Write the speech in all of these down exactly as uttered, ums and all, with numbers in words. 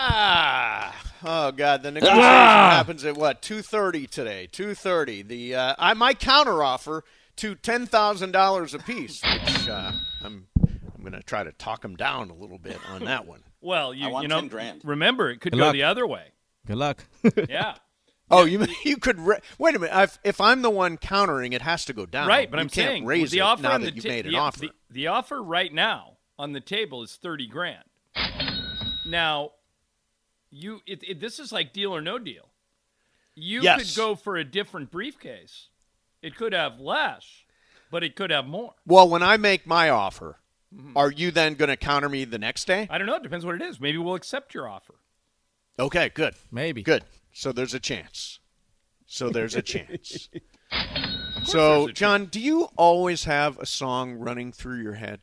Ah, oh God! The negotiation ah! happens at what two thirty today. Two thirty. The uh, I my counteroffer to ten thousand dollars apiece, which uh, I'm I'm going to try to talk them down a little bit on that one. Well, you I want you know, ten grand. Remember, it could Good go luck. the other way. Good luck. Yeah. Oh, you you could re- wait a minute. I've, if I'm the one countering, it has to go down. Right, but you I'm can't saying raise the it offer now on that the you've ta- made an the, offer. The, the offer right now on the table is thirty grand. Now, you it, it, this is like deal or no deal. You Yes. could go for a different briefcase. It could have less, but it could have more. Well, when I make my offer, Mm-hmm. are you then going to counter me the next day? I don't know. It depends what it is. Maybe we'll accept your offer. Okay, good. Maybe. Good. So there's a chance. So there's a chance. there's So, a John, do you always have a song running through your head?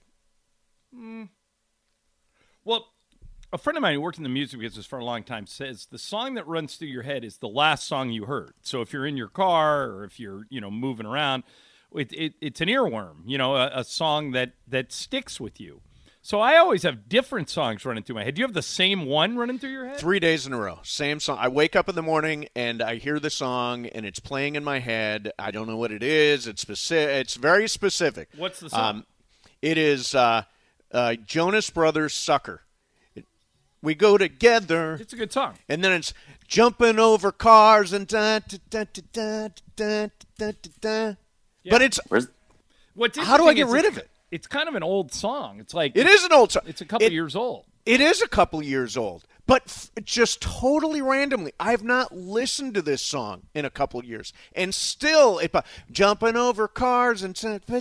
Well, a friend of mine who worked in the music business for a long time says the song that runs through your head is the last song you heard. So if you're in your car or if you're, you know, moving around, it, it, it's an earworm, you know, a, a song that, that sticks with you. So I always have different songs running through my head. Do you have the same one running through your head? Three days in a row, same song. I wake up in the morning and I hear the song and it's playing in my head. I don't know what it is. It's specific. It's very specific. What's the song? Um, it is uh, uh, Jonas Brothers' "Sucker." It, we go together. It's a good song. And then it's jumping over cars and da da da da da da da da da. But it's Where's What's how do I get interesting rid is of it? It's kind of an old song. It's like It is an old song. It's a couple It- years old. It is a couple years old, but f- just totally randomly. I have not listened to this song in a couple of years, and still, it jumping over cars and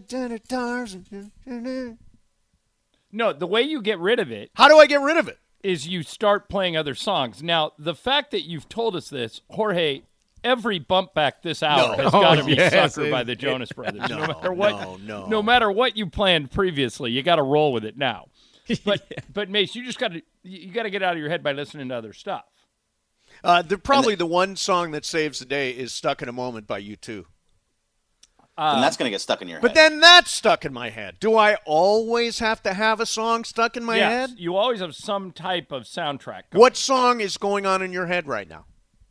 No, the way you get rid of it how do I get rid of it? is you start playing other songs. Now, the fact that you've told us this, Jorge, every bump back this hour No. has got to Oh, be yes, "Sucker" it- by the Jonas Brothers. No, no matter what, no, no. no matter what you planned previously, you got to roll with it now. But but Mace, you just got to you got to get out of your head by listening to other stuff. Uh, the probably the one song that saves the day is "Stuck in a Moment" by U two. and that's going to get stuck in your But head. then that's stuck in my head. Do I always have to have a song stuck in my yes, head? you always have some type of soundtrack. Going. What song is going on in your head right now?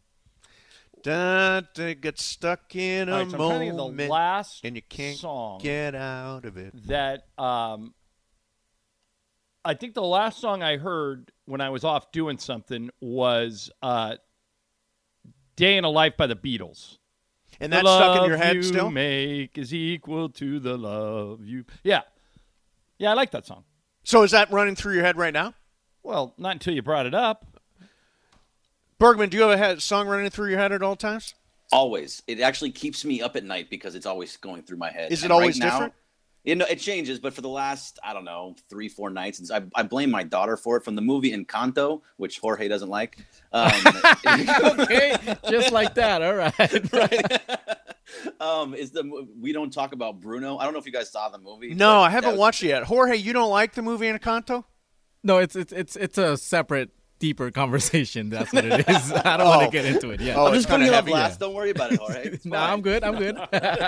Da, da, get stuck in All a right, so I'm trying to get moment, the last and you can't song get out of it. that um, I think the last song I heard when I was off doing something was uh, "Day in a Life" by the Beatles. And The that's stuck in love your head you still? make is equal to the love you. Yeah, yeah, I like that song. So is that running through your head right now? Well, not until you brought it up. Bergman, do you have a song running through your head at all times? Always. It actually keeps me up at night because it's always going through my head. Is it And always right now, different? You know, it changes, but for the last, I don't know, three, four nights, and I, I blame my daughter for it from the movie Encanto, which Jorge doesn't like. Um, Okay, just like that. All right. right? um, is the we don't talk about Bruno? I don't know if you guys saw the movie. No, but I that haven't was- watched it yet. Jorge, you don't like the movie Encanto? No, it's it's it's it's a separate, deeper conversation. That's what it is. I don't want Oh. to get into it yet. Oh, I'm it's just putting kinda you up heavy, last. yeah. Don't worry about it, Jorge. It's no, fine. I'm good. I'm good.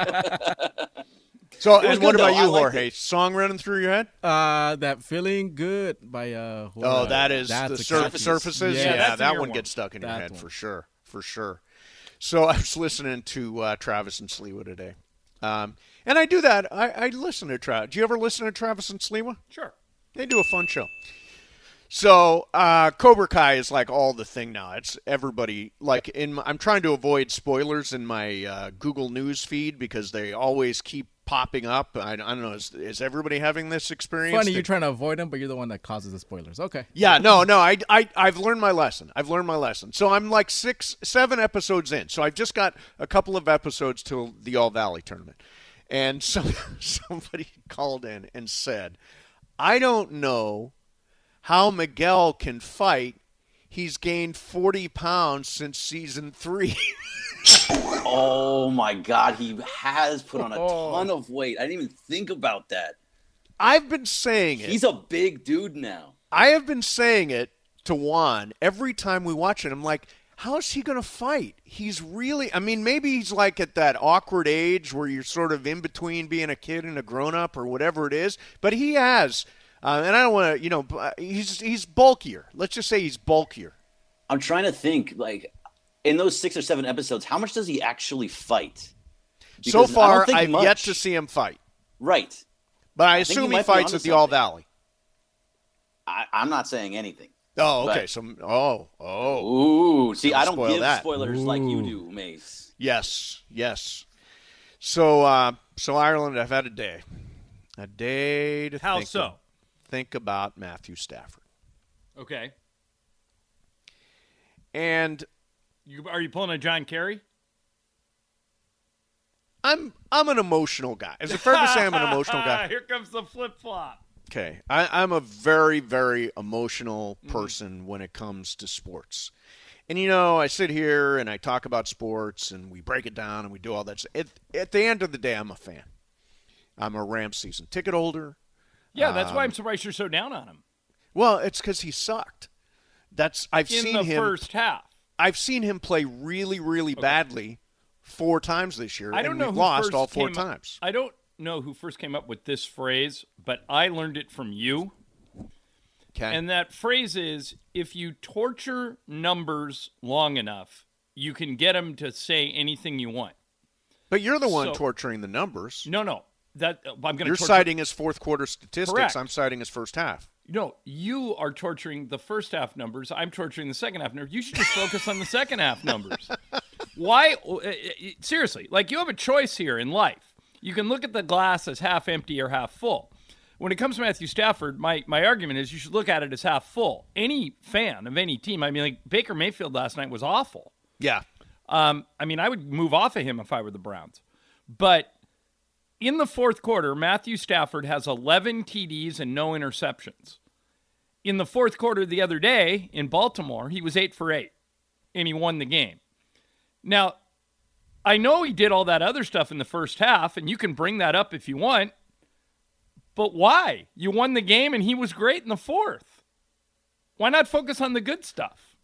So, It was and what good, about though. I you, liked Jorge? Song running through your head? uh, that feeling good by uh. who- Oh, that is that's the a sur- catchy- surfaces. Yeah, Yeah, that's an that one earworm. gets stuck in your That head one. for sure, for sure. So I was listening to uh, Travis and Sliwa today, um, and I do that. I, I listen to Travis. Do you ever listen to Travis and Sliwa? Sure. They do a fun show. So uh, Cobra Kai is like all the thing now. It's everybody like in. My, I'm trying to avoid spoilers in my uh, Google News feed because they always keep popping up. I, I don't know. Is, is everybody having this experience? Funny, that- you're trying to avoid them, but you're the one that causes the spoilers. Okay. Yeah, no, no. I, I, I've learned my lesson. I've learned my lesson. So I'm like six, seven episodes in. So I've just got a couple of episodes till the All Valley tournament, and some somebody called in and said, "I don't know how Miguel can fight. He's gained forty pounds since season three." Oh my God, he has put on a Oh. ton of weight. I didn't even think about that. I've been saying it. He's a big dude now. I have been saying it to Juan every time we watch it. I'm like, how's he going to fight? He's really, I mean, maybe he's like at that awkward age where you're sort of in between being a kid and a grown-up or whatever it is. But he has, uh, and I don't want to, you know, he's he's bulkier. Let's just say he's bulkier. I'm trying to think, like, in those six or seven episodes, how much does he actually fight? So Because I don't far, think I've much. yet to see him fight. Right. But I I think assume you he might be fights onto at the All something. Valley. I, I'm not saying anything. Oh, okay. But- So, oh, oh. Ooh, see, Don't I don't spoil give that. spoilers like you Ooh. do, Mace. Yes, yes. So, uh, so Ireland, I've had a day. A day to How think, so? think about Matthew Stafford. Okay. And You, are you pulling a John Kerry? I'm I'm an emotional guy. Is it fair to say I'm an emotional guy? Here comes the flip flop. Okay. I, I'm a very, very emotional person when it comes to sports. And, you know, I sit here and I talk about sports and we break it down and we do all that. At, at the end of the day, I'm a fan. I'm a Rams season ticket holder. Yeah, that's Um, why I'm surprised you're so down on him. Well, it's because he sucked. That's I've In seen the him. first half. I've seen him play really, really badly four times this year. I don't and know we've who lost first all four came up- times. I don't know who first came up with this phrase, but I learned it from you. Okay. And that phrase is, if you torture numbers long enough, you can get them to say anything you want. but you're the one so- torturing the numbers. No, no. That I'm going to You're torture. citing his fourth quarter statistics. Correct. I'm citing his first half. No, you are torturing the first half numbers. I'm torturing the second half numbers. You should just focus on the second half numbers. Why? uh, uh, Seriously, like you have a choice here in life. You can look at the glass as half empty or half full. When it comes to Matthew Stafford, my, my argument is you should look at it as half full. Any fan of any team, I mean, like Baker Mayfield last night was awful. Yeah. Um, I mean, I would move off of him if I were the Browns. But in the fourth quarter, Matthew Stafford has eleven T Ds and no interceptions. In the fourth quarter the other day in Baltimore, he was eight for eight, and he won the game. Now, I know he did all that other stuff in the first half, and you can bring that up if you want, but why? You won the game, and he was great in the fourth. Why not focus on the good stuff?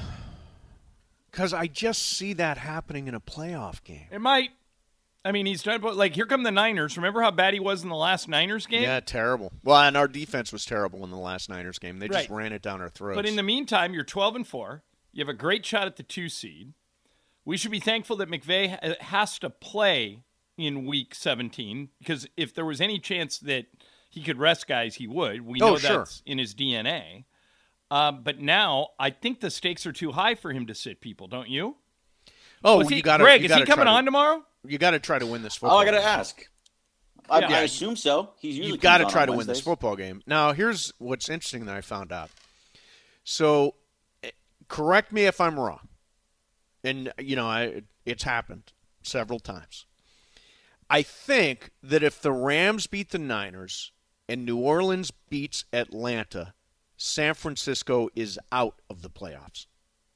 Because I just see that happening in a playoff game. It might. I mean, he's done, but like, here come the Niners. Remember how bad he was in the last Niners game? Yeah, terrible. Well, and our defense was terrible in the last Niners game. They just Right. ran it down our throats. But in the meantime, you're twelve and four. You have a great shot at the two seed. We should be thankful that McVay ha- has to play in week seventeen, because if there was any chance that he could rest guys, he would. We Oh, know sure. that's in his D N A. Um, but now I think the stakes are too high for him to sit people, don't you? oh, Was he, you got Greg, you is he gotta coming try on to, tomorrow? You got to try to win this football. Oh, I got to game. ask. I, Yeah. I assume so. He's usually You've got to comes on try on to win this Wednesdays. football game. Now, here's what's interesting that I found out. So, eh, correct me if I'm wrong. And, you know, I, it's happened several times. I think that if the Rams beat the Niners and New Orleans beats Atlanta, San Francisco is out of the playoffs.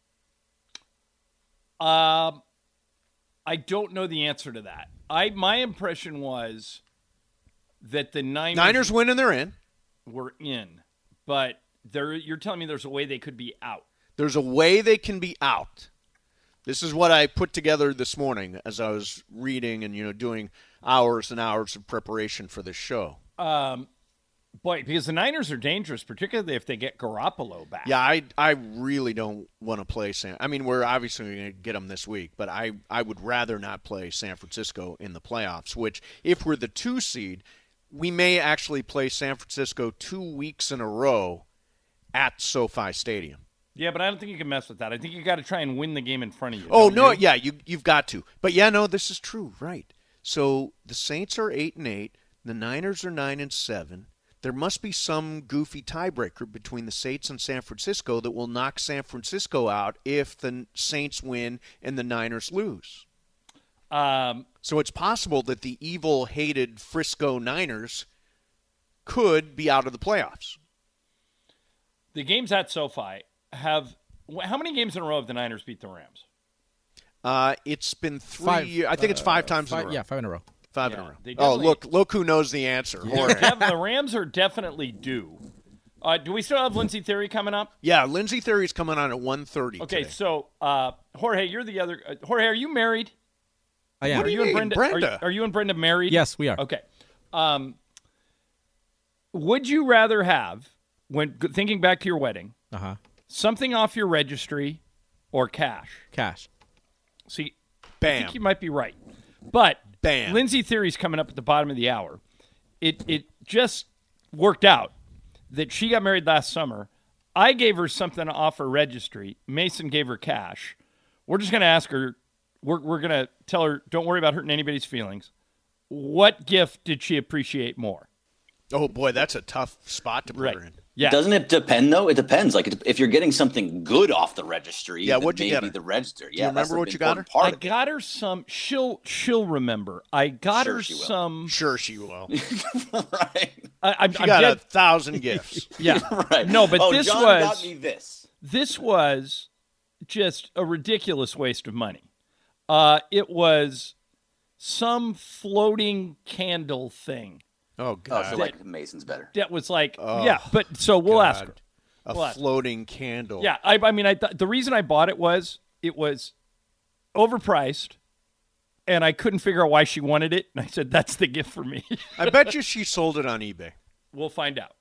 Um, I don't know the answer to that. I my impression was that the Niners, Niners win and they're in. were in, but there you're telling me there's a way they could be out. There's a way they can be out. This is what I put together this morning as I was reading and, you know, doing hours and hours of preparation for this show. Um, boy, because the Niners are dangerous, particularly if they get Garoppolo back. Yeah, I I really don't want to play San. I mean, we're obviously going to get them this week, but I I would rather not play San Francisco in the playoffs. Which, if we're the two seed, we may actually play San Francisco two weeks in a row at SoFi Stadium. Yeah, but I don't think you can mess with that. I think you got to try and win the game in front of you. Oh don't no, you? yeah, you you've got to. But yeah, no, this is true, right? So the Saints are eight and eight, the Niners are nine and seven. There must be some goofy tiebreaker between the Saints and San Francisco that will knock San Francisco out if the Saints win and the Niners lose. Um, So it's possible that the evil, hated Frisco Niners could be out of the playoffs. the games at SoFi have wh- how many games in a row have the Niners beat the Rams? Uh, it's been three. Five, years. I think it's five times Five, in a row. yeah, five in a row. Five Yeah, in a row. they Oh, definitely- look! Look who knows the answer. Jorge. Def- the Rams are definitely due. Uh, do we still have Lindsey Theory coming up? Yeah, Lindsey Theory's coming on at one thirty. Okay, today. so uh, Jorge, you're the other. Uh, Jorge, are you married? I am. What Are do you, you and mean, Brenda? Are you, Brenda? are you and Brenda married? Yes, we are. Okay. Um, would you rather have, when thinking back to your wedding, Uh huh. something off your registry or cash. Cash. See, I Bam. think you might be right. But Bam. Lindsay Theory's coming up at the bottom of the hour. It it just worked out that she got married last summer. I gave her something off her registry. Mason gave her cash. We're just going to ask her, we're, we're going to tell her, don't worry about hurting anybody's feelings. What gift did she appreciate more? Oh, boy, that's a tough spot to put Right. her in. Yeah. Doesn't it depend though? It depends. Like it- if you're getting something good off the registry, Yeah, then what'd you maybe get her? the register. you Yeah, that's remember the what you got important her? Part I of it. got her some, she'll, she'll remember. I got Sure her she will. some, Sure she will. right. I, I'm, She I'm got dead- a thousand gifts. yeah. Right. No, but oh, this John was, got me this. this was just a ridiculous waste of money. Uh, it was some floating candle thing Oh, Oh, God. so like Mason's better. that was like, Oh, yeah, but so we'll ask her. God. A We'll ask her. floating candle. Yeah, I, I mean, I th- the reason I bought it was it was overpriced, and I couldn't figure out why she wanted it. And I said, that's the gift for me. I bet you she sold it on eBay. We'll find out.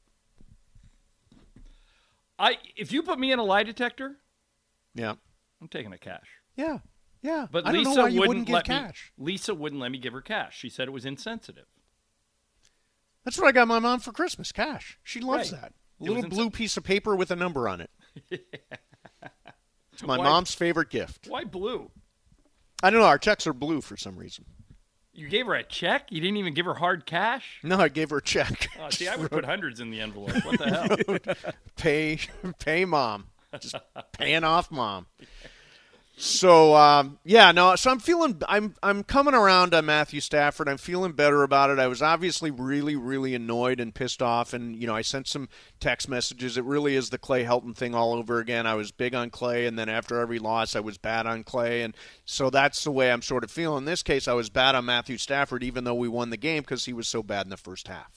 I if you put me in a lie detector, Yeah. I'm taking a cash. Yeah. Yeah. But I don't Lisa know why you wouldn't wouldn't give let cash. me. Lisa wouldn't let me give her cash. She said it was insensitive. That's what I got my mom for Christmas, cash. She loves Right. that. A It little was blue insen- piece of paper with a number on it. It's my Why- mom's favorite gift. Why blue? I don't know. Our checks are blue for some reason. You gave her a check? You didn't even give her hard cash? No, I gave her a check. Oh, see, I would put hundreds in the envelope. What the hell? pay, pay mom. Just paying off mom. So um, yeah, no. So I'm feeling, I'm, I'm coming around on Matthew Stafford. I'm feeling better about it. I was obviously really, really annoyed and pissed off, and you know, I sent some text messages. It really is the Clay Helton thing all over again. I was big on Clay, and then after every loss, I was bad on Clay, and so that's the way I'm sort of feeling. In this case, I was bad on Matthew Stafford, even though we won the game because he was so bad in the first half.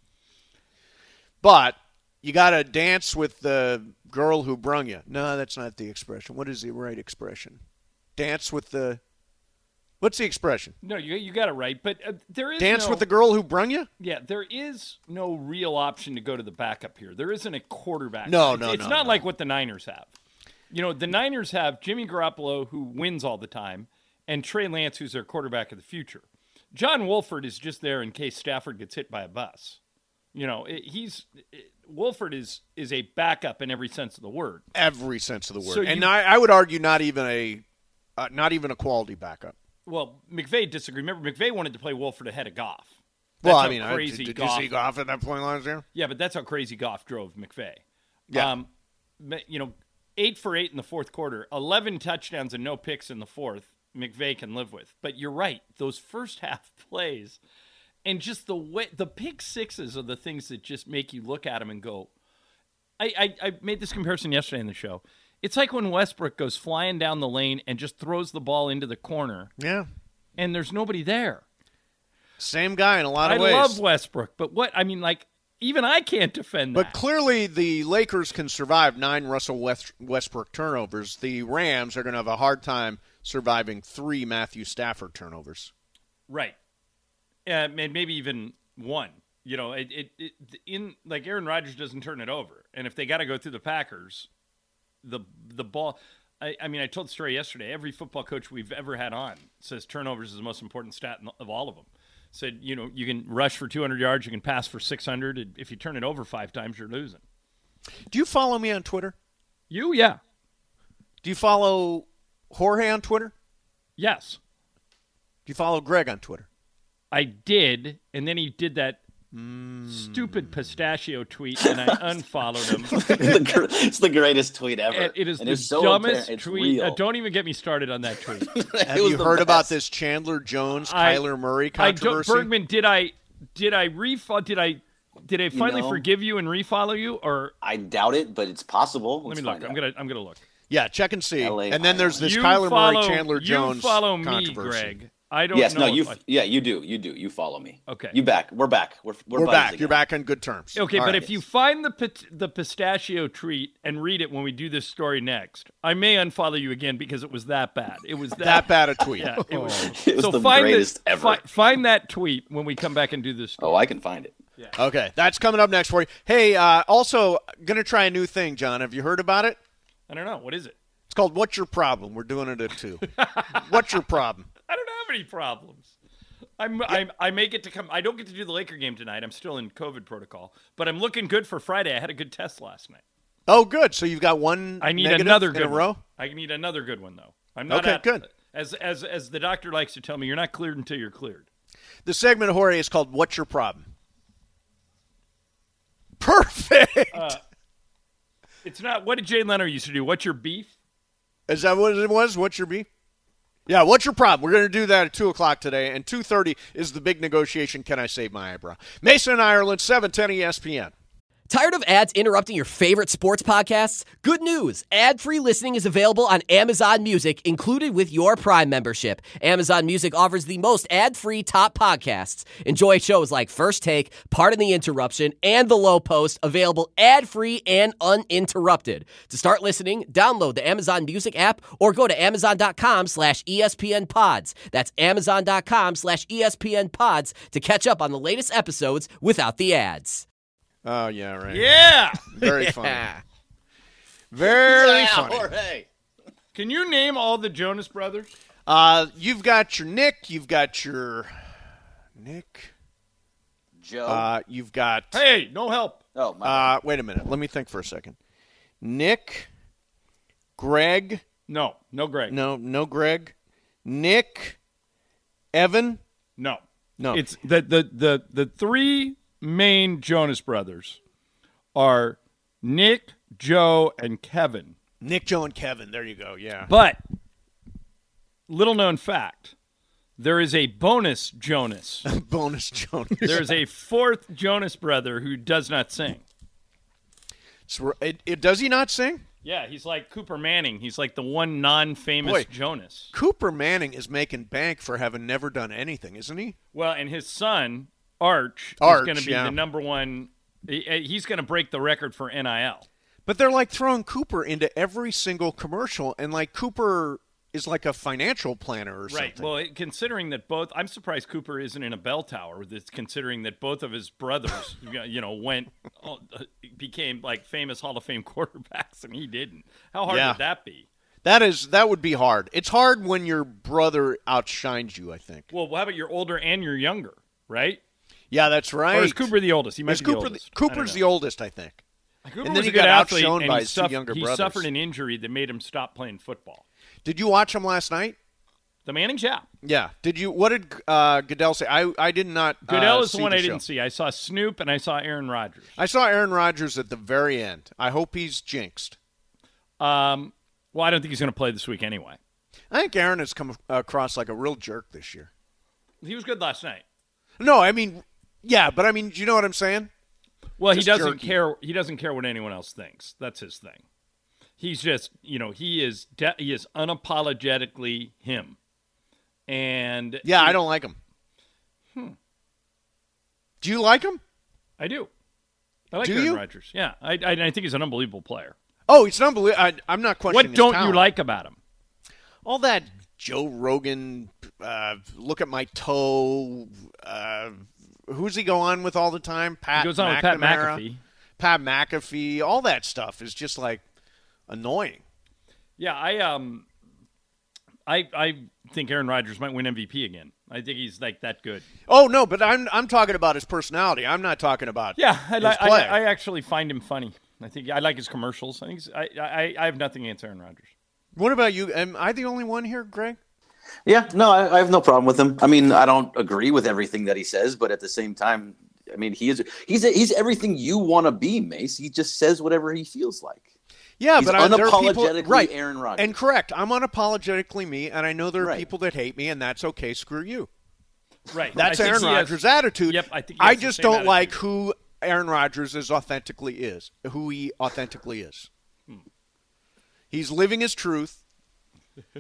But you got to dance with the girl who brung you. No, that's not the expression. What is the right expression? Dance with the – what's the expression? No, you you got it right. But uh, there is Dance no, with the girl who brung you? Yeah, there is no real option to go to the backup here. There isn't a quarterback. No, It's- no, It's no, not no. like what the Niners have. You know, the Niners have Jimmy Garoppolo, who wins all the time, and Trey Lance, who's their quarterback of the future. John Wolford is just there in case Stafford gets hit by a bus. You know, it, he's it, Wolford is is a backup in every sense of the word. Every sense of the word. So and you- I, I would argue not even a uh, not even a quality backup. Well, McVay disagreed. Remember, McVay wanted to play Wolford ahead of Goff. Well, That's I how mean, I, crazy did, did Goff, you see Goff at that point last year? Yeah, but that's how crazy Goff drove McVay. Yeah. Um, but, you know, eight for eight in the fourth quarter, eleven touchdowns and no picks in the fourth. McVay can live with. But you're right; those first half plays, and just the way the pick sixes are the things that just make you look at them and go. I, I, I made this comparison yesterday in the show. It's like when Westbrook goes flying down the lane and just throws the ball into the corner, Yeah. and there's nobody there. Same guy in a lot I of ways. love Westbrook, but what I mean, like, even I can't defend that. But clearly, the Lakers can survive nine Russell West- Westbrook turnovers. The Rams are going to have a hard time surviving three Matthew Stafford turnovers. Right. Uh, and maybe even one. You know, it, it, it in like Aaron Rodgers doesn't turn it over, and if they got to go through the Packers, the the ball. I, I mean, I told the story yesterday. Every football coach we've ever had on says turnovers is the most important stat in- of all of them. Said, you know, you can rush for two hundred yards, you can pass for six hundred. and If you turn it over five times, you're losing. Do you follow me on Twitter? You, yeah, Do you follow Jorge on Twitter? yes, Do you follow Greg on Twitter? I did, and then he did that stupid pistachio tweet, and I unfollowed him. The gr- it's the greatest tweet ever. And it is and the it's so dumbest apparent. It's tweet. Uh, real. don't even get me started on that tweet. It Have was you the heard about best. this Chandler Jones, I- Kyler Murray I don't, controversy? Bergman, did I did I refollow? Did I did I finally know- forgive you and refollow you? Or I doubt it, but it's possible. let Let's me look. find I'm out. gonna I'm gonna look. Yeah, check and see. L A And then there's this you Kyler follow, Murray, Chandler you Jones follow me, controversy. Greg. I don't Yes, know. no, if you. I- Yeah, you do. You do. You follow me. Okay. You back. We're back. We're we're, We're buddies back. again. You're back on good terms. Okay, All but right. if you find the pit- the pistachio tweet and read it when we do this story next, I may unfollow you again because it was that bad. It was that, that bad a tweet. Yeah, it was. It was so the find greatest the, ever. fi- find that tweet when we come back and do this. Story. Oh, I can find it. Yeah. Okay, that's coming up next for you. Hey, uh, also going to try a new thing, John. Have you heard about it? I don't know. What is it? It's called What's Your Problem? We're doing it at two. What's your problem? I don't have any problems. I'm, I'm I may get to come. I don't get to do the Laker game tonight. I'm still in COVID protocol, but I'm looking good for Friday. I had a good test last night. Oh, good. So you've got one. I need negative another in good a row. one. I need another good one though. I'm not Okay, at, good. As as as the doctor likes to tell me, you're not cleared until you're cleared. The segment, Jorge, is called What's Your Problem? Perfect. Uh, it's not. What did Jay Leno used to do? What's your beef? Is that what it was? What's your beef? Yeah, what's your problem? We're going to do that at two o'clock today, and two thirty is the big negotiation, Can I Save My Eyebrow? Mason and Ireland, seven ten E S P N. Tired of ads interrupting your favorite sports podcasts? Good news. Ad-free listening is available on Amazon Music, included with your Prime membership. Amazon Music offers the most ad-free top podcasts. Enjoy shows like First Take, Pardon the Interruption, and The Low Post, available ad-free and uninterrupted. To start listening, download the Amazon Music app or go to amazon.com slash ESPN pods. That's amazon.com slash ESPN pods to catch up on the latest episodes without the ads. Oh, yeah, right. Yeah. Very funny. Very Yeah, funny. Jorge. Can you name all the Jonas Brothers? Uh, you've got your Nick. You've got your Nick. Joe. Uh, you've got. Hey, no help. oh, my bad. Uh, wait a minute. Let me think for a second. Nick, Greg. No, no, Greg. No, no, Greg. Nick, Evan. No. No. It's the the the the three main Jonas Brothers are Nick, Joe, and Kevin. Nick, Joe, and Kevin. There you go. Yeah. But little known fact, there is a bonus Jonas. Bonus Jonas. There's a fourth Jonas brother who does not sing. So, it, it, does he not sing? Yeah, he's like Cooper Manning. He's like the one non-famous Boy. Jonas. Cooper Manning is making bank for having never done anything, isn't he? Well, and his son, Arch, Arch, is going to be yeah. the number one. he- He's going to break the record for N I L. But they're like throwing Cooper into every single commercial, and like Cooper is like a financial planner or Right. something. Well, it- considering that both, I'm surprised Cooper isn't in a bell tower. That's considering that both of his brothers, you know, went uh, became like famous Hall of Fame quarterbacks, and he didn't. How hard Yeah. would that be? that is that would be hard. It's hard when your brother outshines you, I think. Well, how about you're older and you're younger, right? Yeah, that's right. Or is Cooper the oldest? He might Is be Cooper the oldest. I don't Cooper's know. the oldest, I think. Cooper and then was he a good got athlete, outshone and by he his two suff- younger he brothers. suffered an injury that made him stop playing football. Did you watch him last night? The Mannings, yeah. Yeah. Did you? What did uh, Goodell say? I I did not. Goodell uh, is the see one I show. didn't see. I saw Snoop and I saw Aaron Rodgers. I saw Aaron Rodgers at the very end. I hope he's jinxed. Um, well, I don't think he's going to play this week anyway. I think Aaron has come across like a real jerk this year. He was good last night. No, I mean, yeah, but I mean, do you know what I'm saying? Well, he Just doesn't jerky. care. He doesn't care what anyone else thinks. That's his thing. He's just, you know, he is de- he is unapologetically him. And Yeah, I don't like him. Hmm. Do you like him? I do. I like Do Aaron you? Rodgers. Yeah, I, I, I think he's an unbelievable player. Oh, it's unbelievable. I, I'm not questioning What his don't you talent. like about him? All that Joe Rogan, uh, look at my toe. Uh, who's he go on with all the time? Pat He goes on with Pat McAfee. Pat McAfee. All that stuff is just like annoying. Yeah, I um, I I think Aaron Rodgers might win M V P again. I think he's like that good. Oh no, but I'm I'm talking about his personality. I'm not talking about Yeah, I, his li- I, play. I actually find him funny. I think I like his commercials. I think he's- I, I I have nothing against Aaron Rodgers. What about you? Am I the only one here, Greg? Yeah, no, I, I have no problem with him. I mean, I don't agree with everything that he says, but at the same time, I mean, he is he's he's everything you want to be, Mace. He just says whatever he feels like. Yeah, He's but I, there are people, unapologetically right? Aaron Rodgers. And correct. I'm unapologetically me, and I know there are Right. people that hate me, and that's okay. Screw you. Right. That's I think Aaron he has- Rodgers' attitude. Yep, I think he I has the just same don't attitude. like who Aaron Rodgers is authentically is. Who he authentically is. Hmm. He's living his truth. He's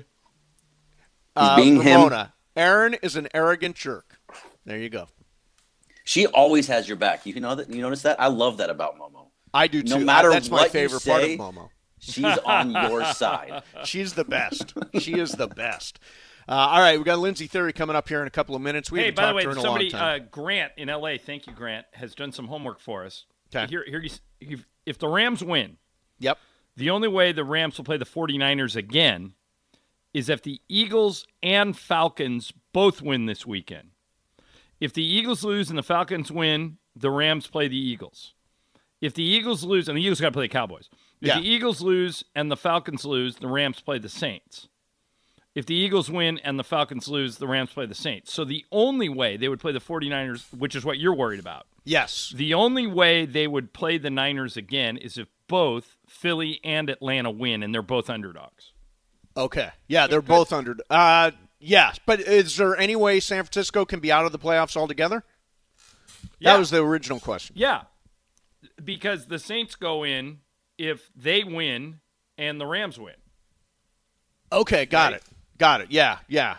Uh, being him. Ramona, Aaron is an arrogant jerk. There you go. She always has your back. You know that. You notice that? I love that about Momo. I do too. No matter That's my what you favorite part of say, Momo. She's on your side. She's the best. She is the best. Uh, all right, we got Lindsey Theory coming up here in a couple of minutes. We hey, haven't by the talked way, to her in a somebody, long time. uh, Grant in L A, thank you, Grant, has done some homework for us. Okay. Here, here, you, if the Rams win, Yep. the only way the Rams will play the 49ers again is if the Eagles and Falcons both win this weekend. If the Eagles lose and the Falcons win, the Rams play the Eagles. If the Eagles lose, and the Eagles got to play the Cowboys. If Yeah. the Eagles lose and the Falcons lose, the Rams play the Saints. If the Eagles win and the Falcons lose, the Rams play the Saints. So the only way they would play the 49ers, which is what you're worried about, Yes. the only way they would play the Niners again is if both Philly and Atlanta win, and they're both underdogs. Okay. Yeah, they're both under. Uh, yeah, but is there any way San Francisco can be out of the playoffs altogether? Yeah. That was the original question. Yeah, because the Saints go in if they win and the Rams win. Okay, got Right? it. Got it. Yeah, yeah.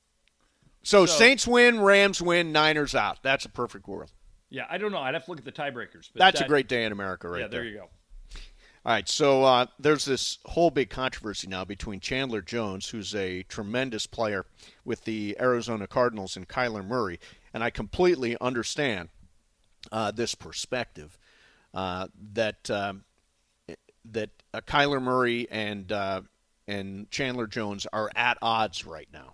So, So- Saints win, Rams win, Niners out. That's a perfect world. Yeah, I don't know. I'd have to look at the tiebreakers. But That's that, a great day in America right Yeah, there there. you go. All right, so uh, there's this whole big controversy now between Chandler Jones, who's a tremendous player with the Arizona Cardinals, and Kyler Murray. And I completely understand uh, this perspective uh, that um, that uh, Kyler Murray and uh, and Chandler Jones are at odds right now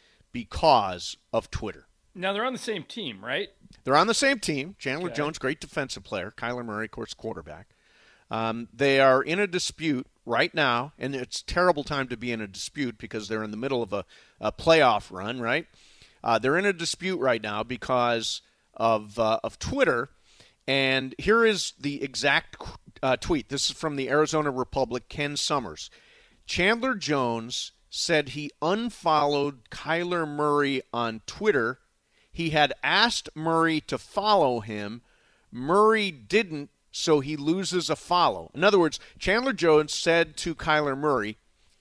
because of Twitter. Now they're on the same team, right? They're on the same team. Chandler Okay. Jones, great defensive player. Kyler Murray, of course, quarterback. Um, they are in a dispute right now, and it's a terrible time to be in a dispute because they're in the middle of a, a playoff run, right? Uh, they're in a dispute right now because of uh, of Twitter, and here is the exact uh, tweet. This is from the Arizona Republic, Ken Summers. Chandler Jones said he unfollowed Kyler Murray on Twitter. He had asked Murray to follow him. Murray didn't, so he loses a follow. In other words, Chandler Jones said to Kyler Murray,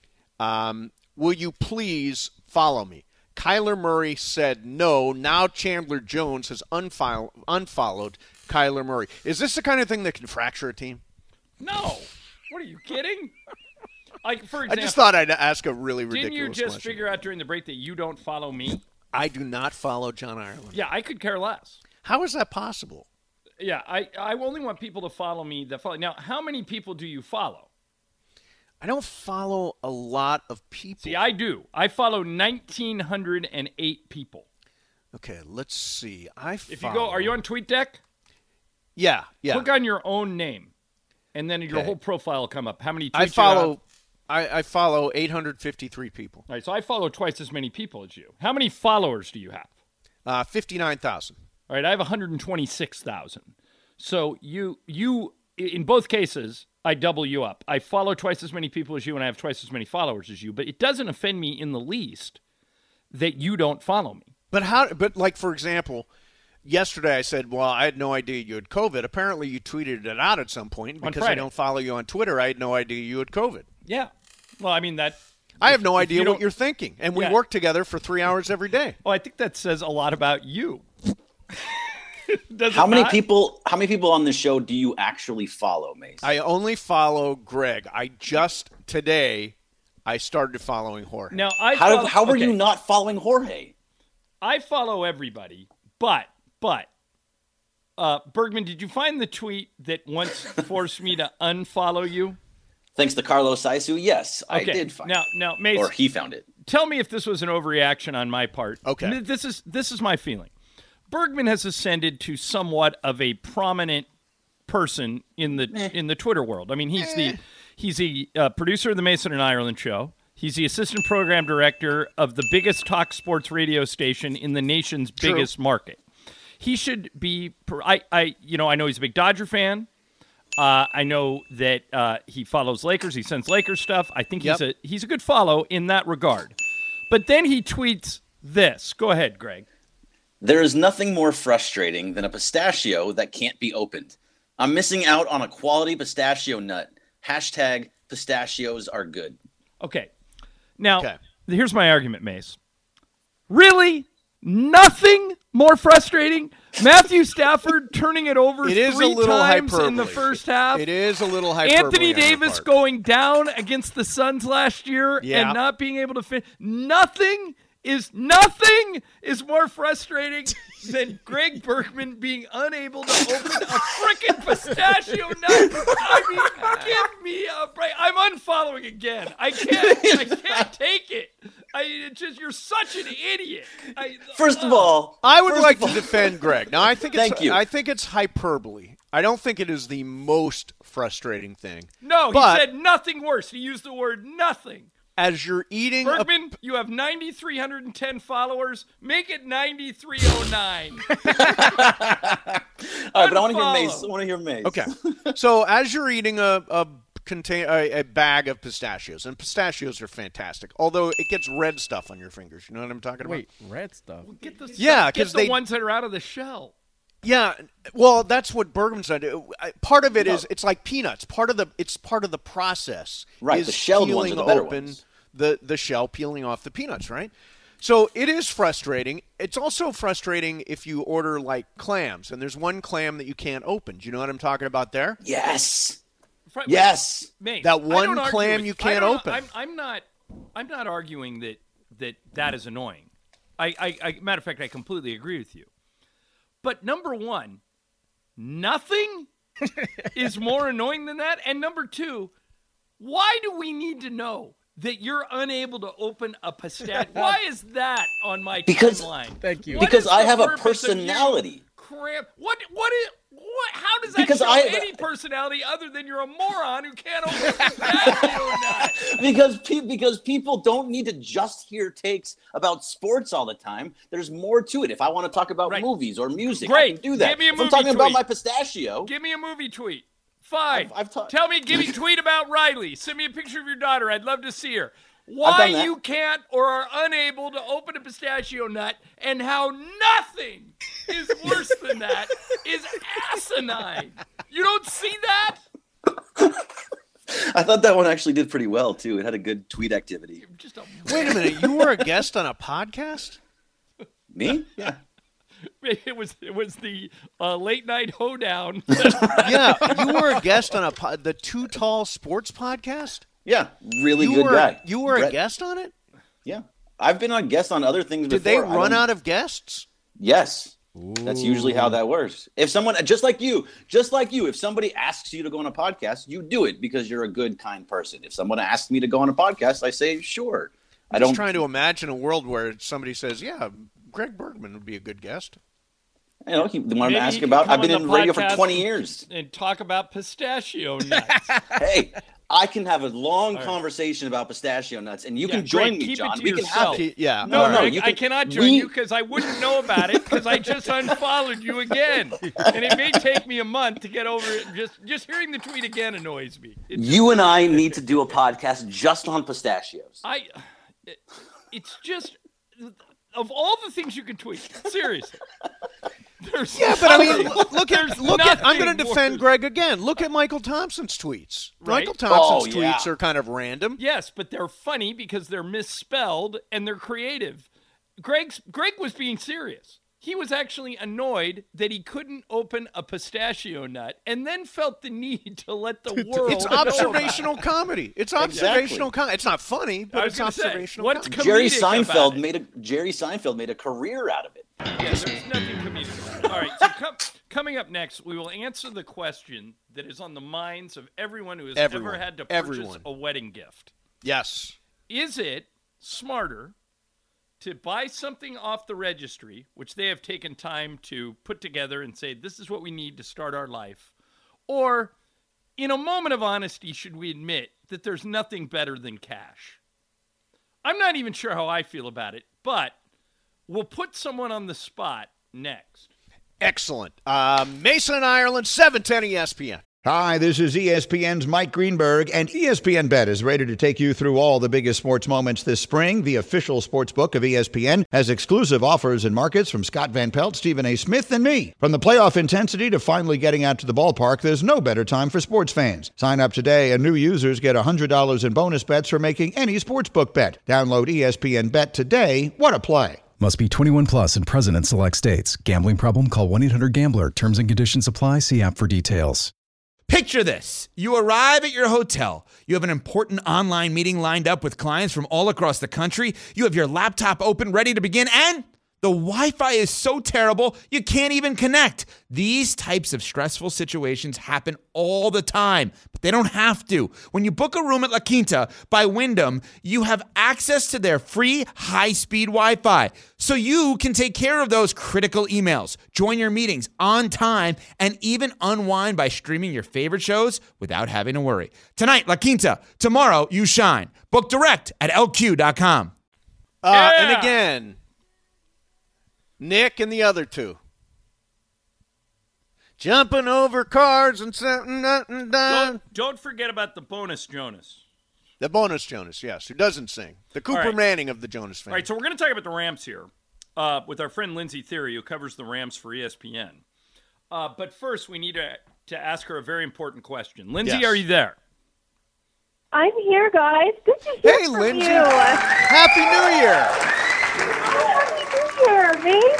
um, will you please follow me? Kyler Murray said no. Now Chandler Jones has unfollow- unfollowed Kyler Murray. Is this the kind of thing that can fracture a team? No. What are you kidding? Like, for I example, just thought I'd ask a really didn't ridiculous you just question. figure out during the break that you don't follow me? I do not follow John Ireland. Yeah, I could care less. How is that possible? Yeah, I, I only want people to follow me that follow. Now, how many people do you follow? I don't follow a lot of people. See, I do. I follow one thousand nine hundred eight people. Okay, let's see. I If follow... you go, are you on TweetDeck? Yeah, yeah. Click on your own name, and then your Okay. whole profile will come up. How many tweets I you have. follow. I, I follow eight hundred fifty-three people. All right, so I follow twice as many people as you. How many followers do you have? Uh, fifty-nine thousand. All right, I have one hundred twenty-six thousand. So you you in both cases, I double you up. I follow twice as many people as you, and I have twice as many followers as you. But it doesn't offend me in the least that you don't follow me. But how? But like for example, yesterday I said, "Well, I had no idea you had COVID." Apparently, you tweeted it out at some point because I Friday. don't follow you on Twitter. I had no idea you had COVID. Yeah. Well, I mean that. I have no if idea you what don't- you're thinking, and we Yeah. work together for three hours every day. Oh, I think that says a lot about you. Does How it many not? people? How many people on the show do you actually follow, Mace? I only follow Greg. I just today I started following Jorge. Now I how follow, how were okay, you not following Jorge? I follow everybody, but but uh, Bergman, did you find the tweet that once forced me to unfollow you? Thanks to Carlos Saisu, yes, I Okay. did find now it. now Mace, Or he found it. tell me if this was an overreaction on my part. Okay. N- This is this is my feeling. Bergman has ascended to somewhat of a prominent person in the in the Twitter world. I mean, he's the he's the uh, producer of the Mason and Ireland show. He's the assistant program director of the biggest talk sports radio station in the nation's True. biggest market. He should be. I I you know I know he's a big Dodger fan. Uh, I know that uh, he follows Lakers. He sends Lakers stuff. I think he's Yep. a he's a good follow in that regard. But then he tweets this. Go ahead, Greg. There is nothing more frustrating than a pistachio that can't be opened. I'm missing out on a quality pistachio nut. Hashtag pistachios are good. Okay. Now, Okay. here's my argument, Mace. Really? Nothing more frustrating? Matthew Stafford turning it over It is a three little times hyperbole. in the first half. It is a little hyperbole. Anthony on your Davis part. going down against the Suns last year Yeah. and not being able to fit. Nothing is nothing is more frustrating than Greg Bergman being unable to open a frickin' pistachio nut. I mean, give me a break. I'm unfollowing again. I can't. I can't take it. I it's just you're such an idiot. I, First uh, of all, I would like all, to defend Greg. Now, I think it's, Thank you. I think it's hyperbole. I don't think it is the most frustrating thing. No, he But- said nothing worse. He used the word nothing. As you're eating a Bergman, you have nine thousand three hundred ten followers. Make it nine thousand three hundred nine. All right, but I want to hear Unfollow. Mace. I want to hear Mace. Okay. So as you're eating a a, contain, a a bag of pistachios, and pistachios are fantastic, although it gets red stuff on your fingers. You know what I'm talking about? Wait, red stuff. Get the Yeah, get 'cause the they- ones that are out of the shell. Yeah. Well, that's what Bergman said. Part of it is it's like peanuts. Part of the it's part of the process. Right, Is the shelled ones peeling are the better open ones. the the shell, peeling off the peanuts, right? So it is frustrating. It's also frustrating if you order like clams, and there's one clam that you can't open. Do you know what I'm talking about there? Yes. Fr- Yes. Mace, That I one don't argue clam with- you I can't don't- open. I'm, I'm not. I'm not arguing that that that is annoying. I, I, I, matter of fact, I completely agree with you. But number one, nothing is more annoying than that. And number two, why do we need to know that you're unable to open a pistachio? Why is that on my Because- timeline? Thank you. What Because is I the have a purpose of you personality. Cramp. What? What is? What? How does that Because show I- any personality other than you're a moron who can't open a pistachio nut? Because pe- because people don't need to just hear takes about sports all the time. There's more to it. If I want to talk about Right. movies or music, I Great. can do that. Give me a if I'm movie talking about tweet. my pistachio, Give me a movie tweet. Fine. I've- I've ta- Tell me, give me a tweet about Riley. Send me a picture of your daughter. I'd love to see her. done Why that. you can't or are unable to open a pistachio nut and how nothing is worse than that is asinine. You don't see that? I thought that one actually did pretty well too. It had a good tweet activity. Just a Wait a minute. You were a guest on a podcast? Me? Yeah. It was it was the uh, late night hoedown. Yeah. You were a guest on a po- the Too Tall Sports podcast? Yeah. Really You good were guy. you were a Brett- guest on it? Yeah. I've been on guests on other things Did before. they I run don't- out of guests? Yes. That's usually how that works. If someone, just like you, just like you, if somebody asks you to go on a podcast, you do it because you're a good, kind person. If someone asks me to go on a podcast, I say, sure. I I'm don't just trying to imagine a world where somebody says, yeah, Greg Bergman would be a good guest. You know, he wanted Maybe to he ask can about. come I've been on in the radio for podcast twenty years. and talk about pistachio nuts. Hey, I can have a long right. conversation about pistachio nuts, and you Yeah, can join great. me, Keep it John. to We can yourself. have it. Yeah. No, No, no, Greg, you I can- cannot join we- you because I wouldn't know about it because I just unfollowed you again, and it may take me a month to get over it. Just just hearing the tweet again annoys me. It just- You and I need to do a podcast just on pistachios. I, it, it's just of all the things you can tweet. Seriously, there's Yeah, but I mean, nothing- look there's at look at. I'm going to nothing defend worse. Greg again. Look at Michael Thompson's tweets. Right. Michael Thompson's Oh, yeah. tweets are kind of random. Yes, but they're funny because they're misspelled and they're creative. Greg's Greg was being serious. He was actually annoyed that he couldn't open a pistachio nut and then felt the need to let the world It's know about it. observational comedy. It's observational comedy. It's not funny, I but was it's gonna say, observational what's comedy. Jerry comedic about Seinfeld it? made a Jerry Seinfeld made a career out of it. Yeah, there's nothing comedic about it. All right, so com- coming up next, we will answer the question that is on the minds of everyone who has Everyone. ever had to purchase Everyone. a wedding gift. Yes. Is it smarter to buy something off the registry, which they have taken time to put together and say, this is what we need to start our life? Or, in a moment of honesty, should we admit that there's nothing better than cash? I'm not even sure how I feel about it, but we'll put someone on the spot next. Excellent. Uh, Mason, Ireland, seven ten E S P N. Hi, this is E S P N's Mike Greenberg, and E S P N Bet is ready to take you through all the biggest sports moments this spring. The official sports book of E S P N has exclusive offers and markets from Scott Van Pelt, Stephen A. Smith, and me. From the playoff intensity to finally getting out to the ballpark, there's no better time for sports fans. Sign up today, and new users get one hundred dollars in bonus bets for making any sportsbook bet. Download E S P N Bet today. What a play. Must be twenty-one plus and present in select states. Gambling problem? Call one eight hundred gambler. Terms and conditions apply. See app for details. Picture this. You arrive at your hotel. You have an important online meeting lined up with clients from all across the country. You have your laptop open, ready to begin, and the Wi-Fi is so terrible, you can't even connect. These types of stressful situations happen all the time, but they don't have to. When you book a room at La Quinta by Wyndham, you have access to their free high-speed Wi-Fi, so you can take care of those critical emails, join your meetings on time, and even unwind by streaming your favorite shows without having to worry. Tonight, La Quinta. Tomorrow, you shine. Book direct at L Q dot com. Uh, Yeah. And again, Nick and the other two. Jumping over cars and something, nothing done. Don't, don't forget about the bonus Jonas. The bonus Jonas, yes, who doesn't sing. The Cooper All right. Manning of the Jonas family. All right, so we're going to talk about the Rams here uh, with our friend Lindsay Theory, who covers the Rams for E S P N. Uh, but first, we need to, to ask her a very important question. Lindsay, Yes. are you there? I'm here, guys. Good to hear Hey, from Lindsay. you. Happy New Year. Oh, happy New Year, mate.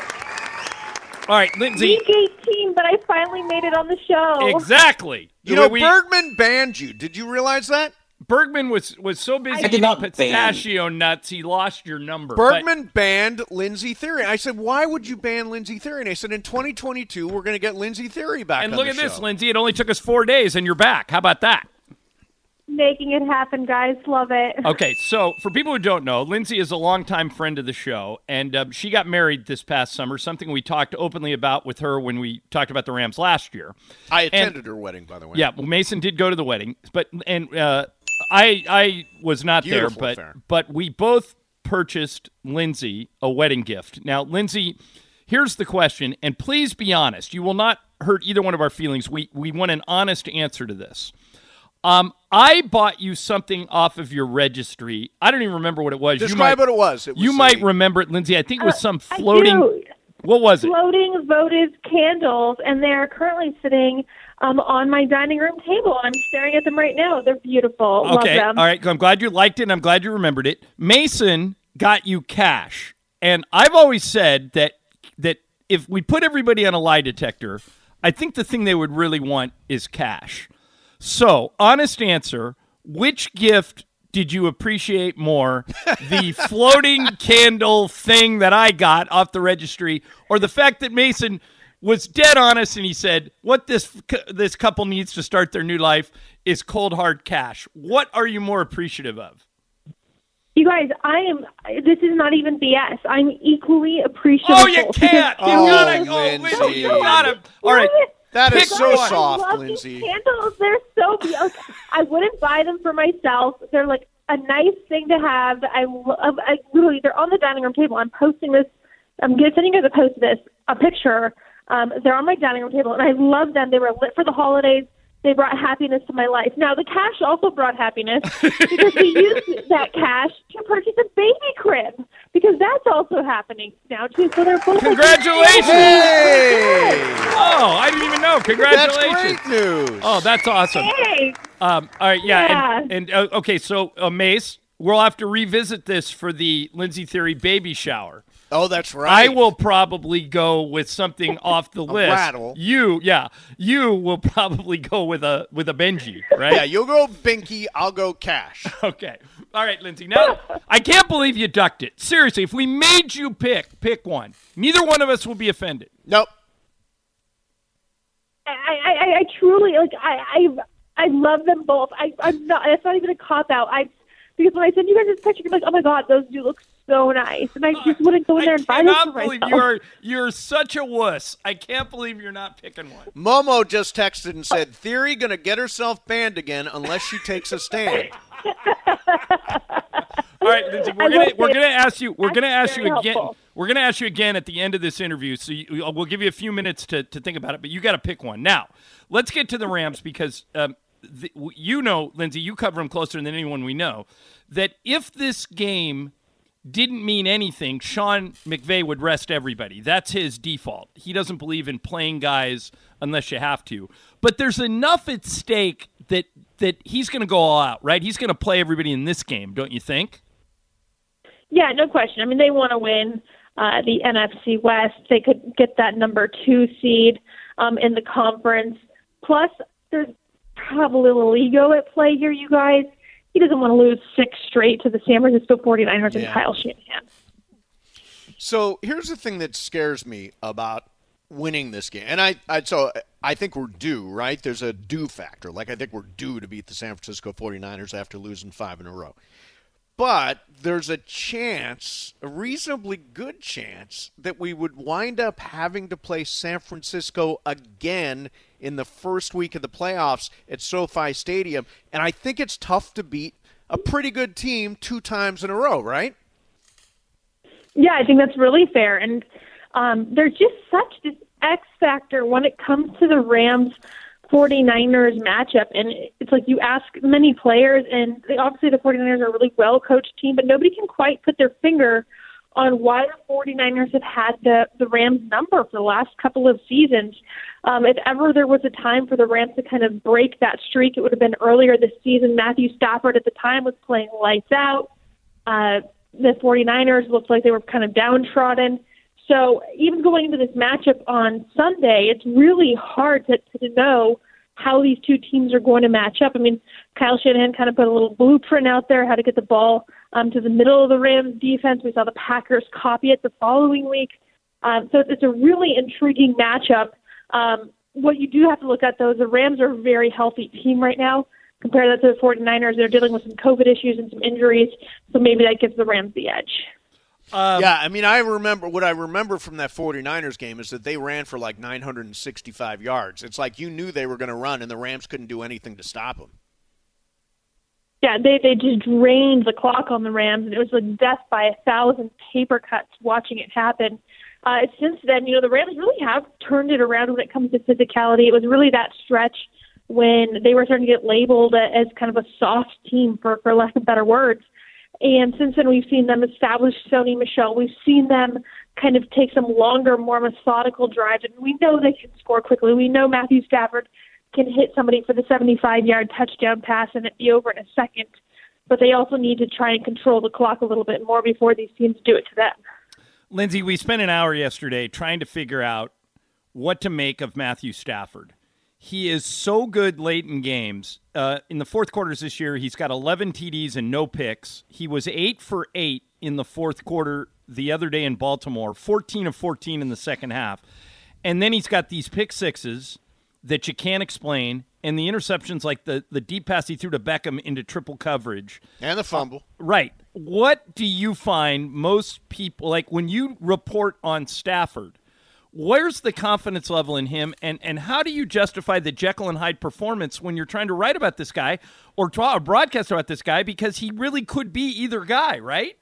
All right, Lindsay. Week eighteen, but I finally made it on the show. Exactly. You know, we, Bergman banned you. Did you realize that? Bergman was, was so busy I did eating not ban. pistachio nuts, he lost your number. But- Bergman banned Lindsay Theory. I said, why would you ban Lindsay Theory? And I said, in twenty twenty-two, we're going to get Lindsay Theory back and on look the at this, show. Lindsay. It only took us four days, and you're back. How about that? Making it happen, guys. Love it. Okay, so for people who don't know, Lindsay is a longtime friend of the show, and um, she got married this past summer, something we talked openly about with her when we talked about the Rams last year. I attended her wedding, by the way. Yeah, well, Mason did go to the wedding, but and uh, I I was not Beautiful there, affair. but but we both purchased Lindsay a wedding gift. Now, Lindsay, here's the question, and please be honest. You will not hurt either one of our feelings. We we want an honest answer to this. Um, I bought you something off of your registry. I don't even remember what it was. Describe you might, what it was. It was you a- might remember it, Lindsay. I think it was some I floating. do. What was it? Floating votive candles, and they're currently sitting um, on my dining room table. I'm staring at them right now. They're beautiful. Okay, Love them. all right. I'm glad you liked it, and I'm glad you remembered it. Mason got you cash, and I've always said that that if we put everybody on a lie detector, I think the thing they would really want is cash. So, honest answer, which gift did you appreciate more, the floating candle thing that I got off the registry, or the fact that Mason was dead honest and he said, what this this couple needs to start their new life is cold hard cash? What are you more appreciative of? You guys, I am. This is not even B S. I'm equally appreciative. Oh, you can't! You Oh, gotta, oh, Lindsay. Lindsay, you gotta. All right, That is Pick so one. I soft, love Lindsay. these candles. They're so beautiful. I wouldn't buy them for myself. They're like a nice thing to have. I love. I literally, they're on the dining room table. I'm posting this. I'm gonna sending you guys a post of this, a picture. Um, they're on my dining room table, and I love them. They were lit for the holidays. They brought happiness to my life. Now, the cash also brought happiness because we used that cash to purchase a baby crib because that's also happening now, too. So they're both Congratulations! Hey! Oh, I didn't even know. That's Congratulations! great news. Oh, that's awesome. Hey, Um, all right, yeah, Yeah. and, and uh, okay, so uh, Mace, we'll have to revisit this for the Lindsay Theory baby shower. Oh, that's right. I will probably go with something off the list. rattle. You, yeah, you will probably go with a with a Benji, right? Yeah, you'll go Binky. I'll go Cash. Okay. All right, Lindsay. Now, I can't believe you ducked it. Seriously, if we made you pick, pick one. Neither one of us will be offended. Nope. I, I, I truly like. I, I, I love them both. I, I'm not. That's not even a cop out. I because when I send you guys this picture, you're like, oh my god, those do look so nice, and I just wouldn't go in there I and buy this for cannot believe myself. you're you're such a wuss. I can't believe you're not picking one. Momo just texted and said, Theory going to get herself banned again unless she takes a stand. All right, Lindsay, we're I gonna will we're say gonna ask you we're that's gonna ask you very again. helpful. We're gonna ask you again at the end of this interview. So you, we'll give you a few minutes to, to think about it, but you got to pick one. Now, let's get to the Rams because um, the, you know, Lindsay, you cover them closer than anyone we know. That if this game didn't mean anything, Sean McVay would rest everybody. That's his default. He doesn't believe in playing guys unless you have to. But there's enough at stake that that he's going to go all out, right? He's going to play everybody in this game, don't you think? Yeah, no question. I mean, they want to win uh, the N F C West. They could get that number two seed um, in the conference. Plus, there's probably a little ego at play here, you guys. He doesn't want to lose six straight to the San Francisco forty-niners and Yeah. Kyle Shanahan. So here's the thing that scares me about winning this game. And I, I so I think we're due, right? There's a due factor. Like, I think we're due to beat the San Francisco forty-niners after losing five in a row. But there's a chance, a reasonably good chance, that we would wind up having to play San Francisco again in the first week of the playoffs at SoFi Stadium. And I think it's tough to beat a pretty good team two times in a row, right? Yeah, I think that's really fair. And um, there's just such this X factor when it comes to the Rams forty-niners matchup. And it's like you ask many players, and they, obviously the forty-niners are a really well-coached team, but nobody can quite put their finger on why the forty-niners have had the, the Rams number for the last couple of seasons. Um, if ever there was a time for the Rams to kind of break that streak, it would have been earlier this season. Matthew Stafford at the time was playing lights out. Uh, the forty-niners looked like they were kind of downtrodden. So even going into this matchup on Sunday, it's really hard to, to know how these two teams are going to match up. I mean, Kyle Shanahan kind of put a little blueprint out there, how to get the ball um, to the middle of the Rams defense. We saw the Packers copy it the following week. Um, so it's a really intriguing matchup. Um, what you do have to look at, though, is the Rams are a very healthy team right now. Compare that to the forty-niners. They're dealing with some COVID issues and some injuries, so maybe that gives the Rams the edge. Um, yeah, I mean, I remember what I remember from that forty-niners game is that they ran for like nine hundred sixty-five yards. It's like you knew they were going to run, and the Rams couldn't do anything to stop them. Yeah, they they just drained the clock on the Rams, and it was like death by a thousand paper cuts watching it happen. Uh, since then, you know, the Rams really have turned it around when it comes to physicality. It was really that stretch when they were starting to get labeled as kind of a soft team, for, for lack of better words. And since then, we've seen them establish Sony Michel. We've seen them kind of take some longer, more methodical drives. And we know they can score quickly. We know Matthew Stafford can hit somebody for the seventy-five-yard touchdown pass and it be over in a second. But they also need to try and control the clock a little bit more before these teams do it to them. Lindsay, we spent an hour yesterday trying to figure out what to make of Matthew Stafford. He is so good late in games. Uh, in the fourth quarters this year, he's got eleven T Ds and no picks. He was eight for eight in the fourth quarter the other day in Baltimore, fourteen of fourteen in the second half. And then he's got these pick sixes that you can't explain, and the interceptions like the, the deep pass he threw to Beckham into triple coverage. And the fumble. Uh, right. What do you find most people, like when you report on Stafford, where's the confidence level in him, and, and how do you justify the Jekyll and Hyde performance when you're trying to write about this guy or draw a broadcast about this guy, because he really could be either guy, right?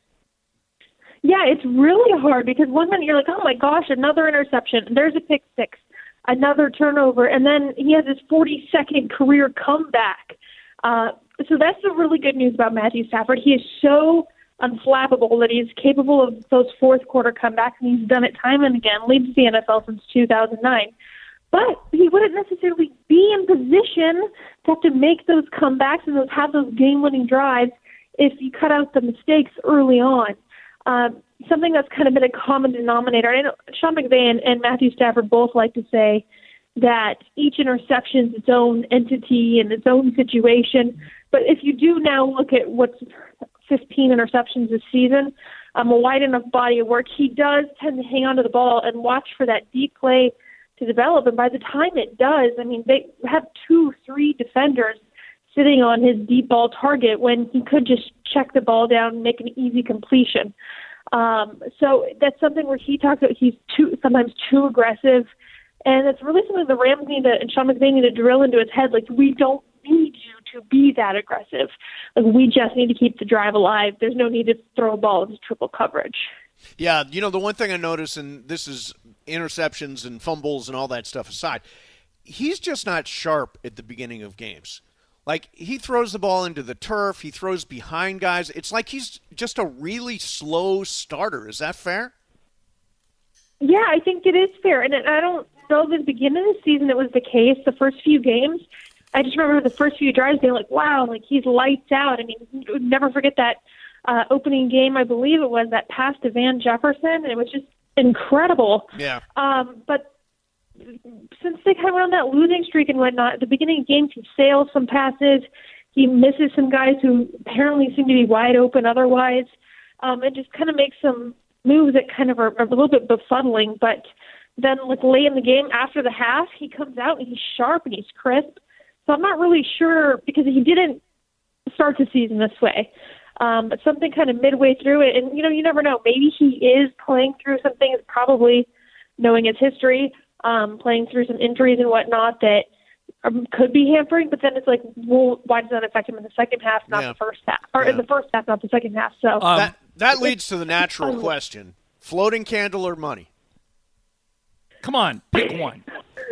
Yeah, it's really hard because one minute you're like, oh my gosh, another interception. There's a pick six, another turnover, and then he has his forty-second career comeback. Uh, so that's the really good news about Matthew Stafford. He is so unflappable that he's capable of those fourth quarter comebacks, and he's done it time and again, leads the N F L since two thousand nine. But he wouldn't necessarily be in position to have to make those comebacks and those have those game-winning drives if you cut out the mistakes early on. Um, something that's kind of been a common denominator. I know Sean McVay and, and Matthew Stafford both like to say that each interception is its own entity and its own situation. But if you do now look at what's fifteen interceptions this season, um, a wide enough body of work, he does tend to hang on to the ball and watch for that deep play to develop. And by the time it does, I mean, they have two, three defenders sitting on his deep ball target when he could just check the ball down and make an easy completion. Um, so that's something where he talks about he's too sometimes too aggressive. And it's really something the Rams need to, and Sean McVay need to drill into his head. Like, we don't need you to be that aggressive. Like, we just need to keep the drive alive. There's no need to throw a ball into triple coverage. Yeah, you know, the one thing I notice, and this is interceptions and fumbles and all that stuff aside, he's just not sharp at the beginning of games. Like, he throws the ball into the turf. He throws behind guys. It's like he's just a really slow starter. Is that fair? Yeah, I think it is fair. And I don't know the beginning of the season it was the case. The first few games, I just remember the first few drives being like, wow, like he's lights out. I mean, you would never forget that uh, opening game, I believe it was, that pass to Van Jefferson. It was just incredible. Yeah. Um, but since they kind of went on that losing streak and whatnot, at the beginning of games, he sails some passes. He misses some guys who apparently seem to be wide open otherwise. Um, and just kind of makes some moves that kind of are, are a little bit befuddling. But then, like, late in the game, after the half, he comes out and he's sharp and he's crisp. So I'm not really sure, because he didn't start the season this way. Um, but something kind of midway through it, and, you know, you never know. Maybe he is playing through some things, probably knowing his history, um, playing through some injuries and whatnot that um, could be hampering. But then it's like, well, why does that affect him in the second half, not Yeah. the first half? Or Yeah. in the first half, not the second half. So Um, that that leads to the natural question: floating candle or money? Come on, pick one.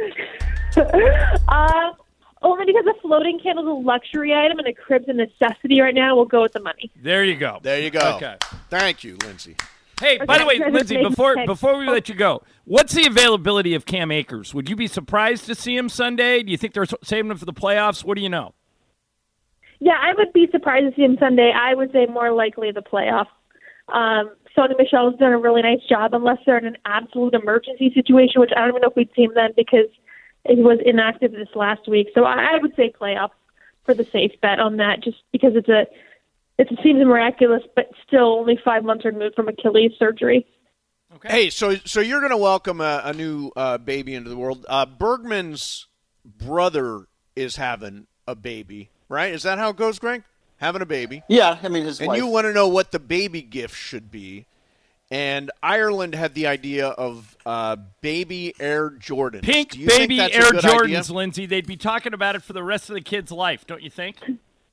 uh, only because a floating candle is a luxury item and a crib's a necessity right now. We'll go with the money. There you go. There you go. Okay. Thank you, Lindsay. Hey, by the way, Okay. Lindsay, before before we let you go, what's the availability of Cam Akers? Would you be surprised to see him Sunday? Do you think they're saving him for the playoffs? What do you know? Yeah, I would be surprised to see him Sunday. I would say more likely the playoffs. Um, Sonny Michel's done a really nice job, unless they're in an absolute emergency situation, which I don't even know if we'd see him then because he was inactive this last week. So I, I would say playoffs for the safe bet on that, just because it's a it seems miraculous, but still only five months removed from Achilles surgery. Okay. Hey, so so you're going to welcome a, a new uh, baby into the world. Uh, Bergman's brother is having a baby, right? Is that how it goes, Greg? Having a baby. Yeah, I mean, his And wife. you want to know what the baby gift should be. And Ireland had the idea of uh, baby Air Jordans. Pink Do you think baby that's a Air good Jordans, idea? Lindsay. They'd be talking about it for the rest of the kid's life, don't you think?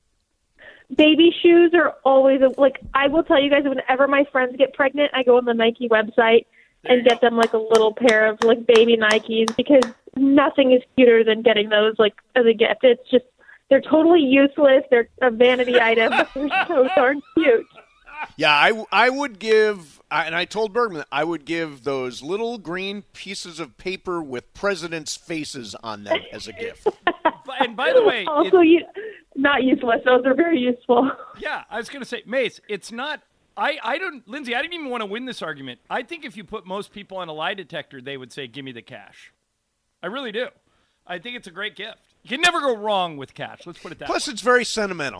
Baby shoes are always a, like I will tell you guys, whenever my friends get pregnant, I go on the Nike website and get them like a little pair of like baby Nikes, because nothing is cuter than getting those like as a gift. It's just they're totally useless. They're a vanity item. But they're so darn cute. Yeah, I, I would give, and I told Bergman, I would give those little green pieces of paper with presidents' faces on them as a gift. But- And by the way, it- Also, you not useless. Those are very useful. yeah, I was going to say, Mace, it's not. I, I don't, Lindsay, I didn't even want to win this argument. I think if you put most people on a lie detector, they would say, give me the cash. I really do. I think it's a great gift. You can never go wrong with cash. Let's put it that Plus, way. it's very sentimental.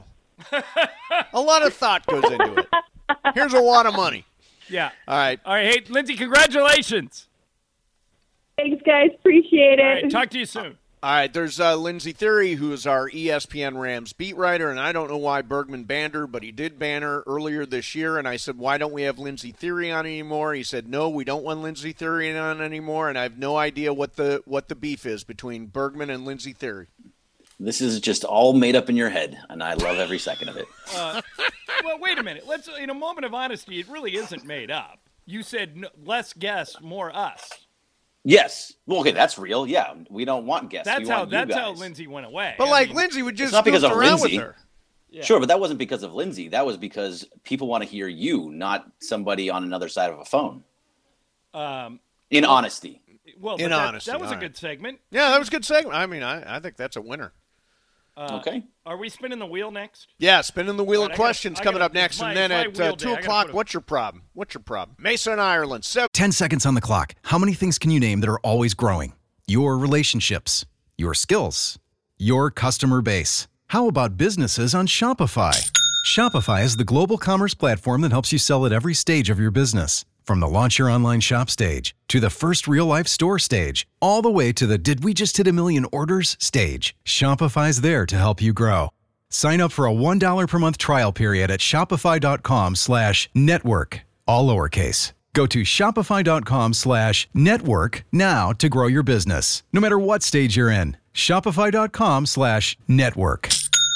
A lot of thought goes into it. Here's a lot of money. Yeah. All right. All right. Hey, Lindsay, congratulations. Thanks, guys. Appreciate it. All right. Talk to you soon. All right, there's uh, Lindsay Theory, who is our E S P N Rams beat writer, and I don't know why Bergman banned her, but he did ban her earlier this year, and I said, why don't we have Lindsay Theory on anymore? He said, no, we don't want Lindsay Theory on anymore, and I have no idea what the what the beef is between Bergman and Lindsay Theory. This is just all made up in your head, and I love every second of it. Uh, well, wait a minute. Let's, in a moment of honesty, it really isn't made up. You said no, less guests, more us. Yes. Well, okay, that's real. Yeah, we don't want guests. That's we how want you that's how guys. Lindsay went away. But, I like, mean, Lindsay would just not because goof of around Lindsay. with her. Yeah. Sure, but that wasn't because of Lindsay. That was because people want to hear you, not somebody on another side of a phone. Um, In honesty. well, In but that, honesty, that was all a right. good segment. Yeah, that was a good segment. I mean, I, I think that's a winner. Uh, Okay. Are we spinning the wheel next? Yeah, spinning the wheel All of right, I gotta- questions I coming gotta- up next, it's my- and then it's my at uh, wheel day. two I gotta o'clock, put a- what's your problem? What's your problem? Mason, Ireland, seven. ten seconds on the clock. How many things can you name that are always growing? Your relationships, your skills, your customer base. How about businesses on Shopify? Shopify is the global commerce platform that helps you sell at every stage of your business. From the launch your online shop stage to the first real life store stage, all the way to the did we just hit a million orders stage. Shopify's there to help you grow. Sign up for a one dollar per month trial period at shopify.com slash network, all lowercase. Go to shopify.com slash network now to grow your business, no matter what stage you're in. Shopify.com slash network.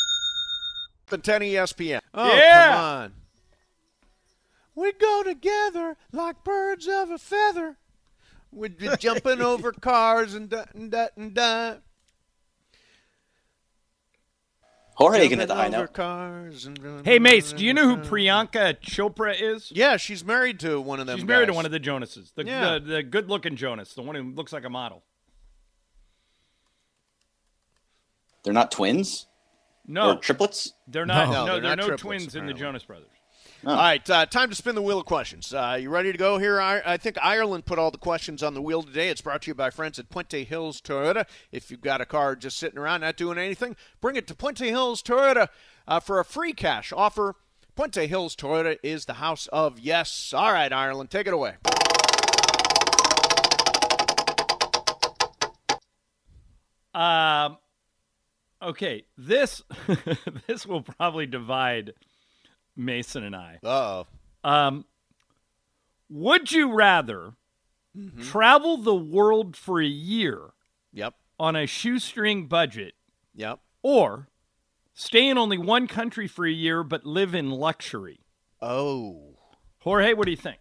The ten E S P N. Oh, Yeah. come on. We go together like birds of a feather. We'd be jumping over cars and da and da and da. Jorge can hit the Jumping high over note. cars and Hey, Mace, do you know who Priyanka Chopra is? Yeah, she's married to one of them. She's married to guys. one of the Jonases, the, Yeah. the, the good-looking Jonas, the one who looks like a model. They're not twins? No. Or triplets? They're not. No, No, they're there are not no triplets, twins in the apparently. Jonas Brothers. Oh. All right, uh, time to spin the wheel of questions. Uh, you ready to go here? I, I think Ireland put all the questions on the wheel today. It's brought to you by friends at Puente Hills Toyota. If you've got a car just sitting around not doing anything, bring it to Puente Hills Toyota uh, for a free cash offer. Puente Hills Toyota is the house of yes. All right, Ireland, take it away. Um, okay, this this will probably divide Mason and I. Uh-oh. Um, would you rather Mm-hmm. travel the world for a year Yep, on a shoestring budget, yep. or stay in only one country for a year but live in luxury? Oh. Jorge, what do you think?